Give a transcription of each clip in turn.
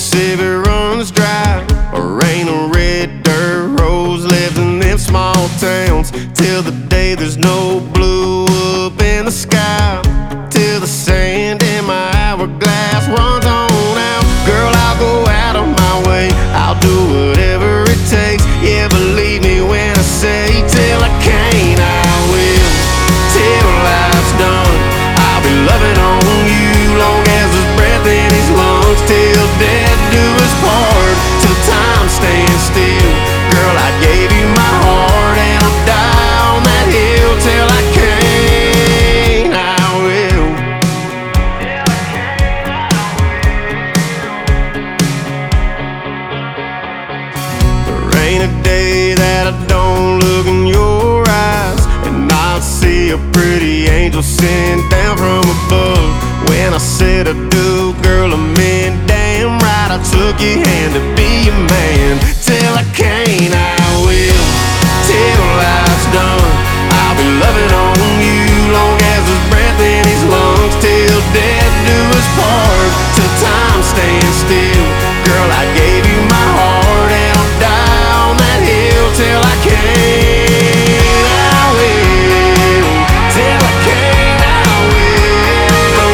Mississippi runs dry, or ain't a red dirt rose left in them small towns, till the day there's no blue up in the sky, till the sand in my hourglass runs on out. Girl, I'll go out of my way, I'll do whatever it takes. Yeah, believe me when I say, till I can't, I will. Till life's done, I'll be loving on you, long as there's breath in these lungs, till death do us part, till time stands still. Girl, I gave you my heart, and I'll die on that hill. Till I can't, I will. There ain't a day that I don't look in your eyes, and I'll see a pretty angel sent down from above. When I said I do, girl, I meant damn right. I took your hand to be your man. Till I can't, I will. Till life's done, I'll be loving on you, long as there's breath in these lungs, till death do us part, till time stands still. Girl, I gave you my heart, and I'll die on that hill. Till I can't, I will. Till I can't, I will.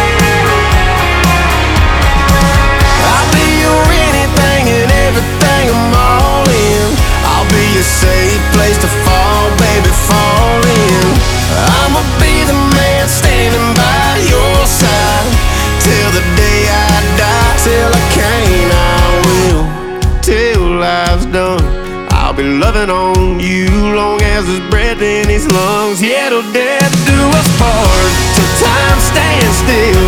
I'll be your anything and everything, I'm all in. I'll be your safe place to fall, baby, fall in. I'ma be the man standing by your side, till the day I die. Till I can't, I will. Till life's done, I'll be loving on you, long as there's breath in these lungs. Yeah, till death do us part, till time stands still.